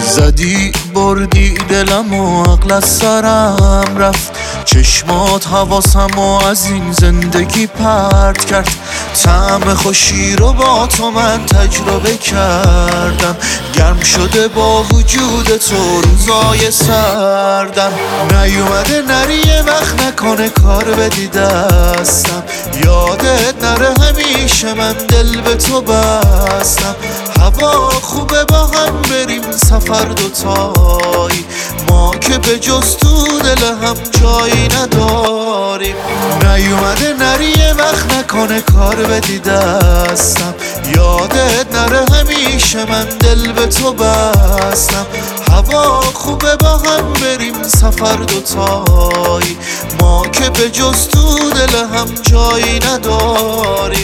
زدی بردی دلم و عقل از سرم رفت، چشمات حواسم و از این زندگی پرت کرد. طعم خوشی رو با تو من تجربه کردم، گرم شده با وجود تو روزای سردم. نیومده نری یه وقت نکنه کار بدی دستم، یادت نره همیشه من دل به تو بستم. هوا خوبه با هم بریم سفر دوتایی، ما که به جز تو دل هم جایی نداریم. نیومده نری یه وقت نکنه کار بدی دستم، یادت نره همیشه من دل به تو بستم. هوا خوبه با هم بریم سفر دوتایی، ما که به جز تو دل هم جایی نداریم.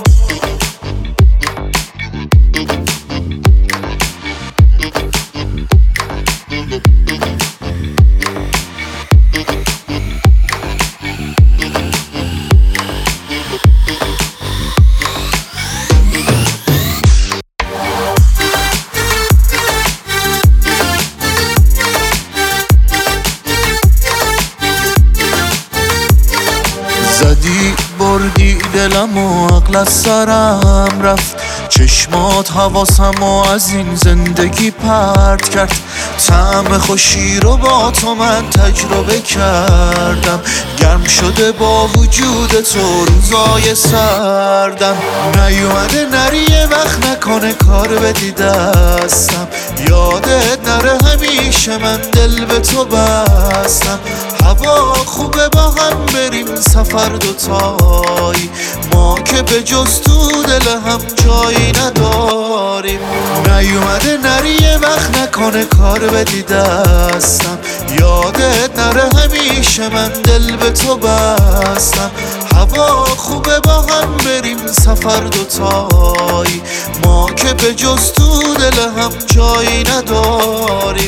زدی بردی دلم و عقل از سرم رفت، چشمات حواسم و از این زندگی پرت کرد. طعم خوشی رو با تو من تجربه کردم، گرم شده با وجود تو روزای سردم. نیومده نری یه وقت نکنه کار بدی دستم، یادت نره همیشه من دل به تو بستم. هوا خوبه با هم بریم سفر دوتایی، ما که به جز تو دل هم جایی نداریم. نیومده نری یه وقت نکنه کار بدی دستم، یادت نره همیشه من دل به تو بستم. هوا خوبه با هم بریم سفر دوتایی، ما که به جز تو دل هم جایی نداریم.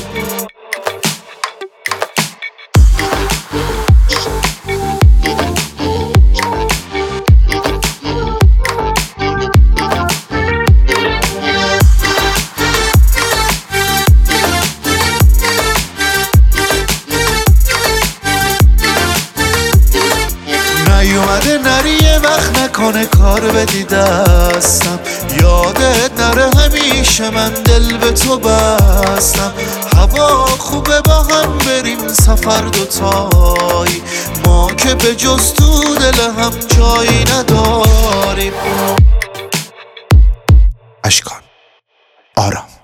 نیومده نری یه وقت نکنه کار بدی دستم، یادت نره همیشه من دل به تو بستم. هوا خوبه با هم بریم سفر دوتایی، ما که به جز تو دل هم جایی نداریم. اشکان آرام.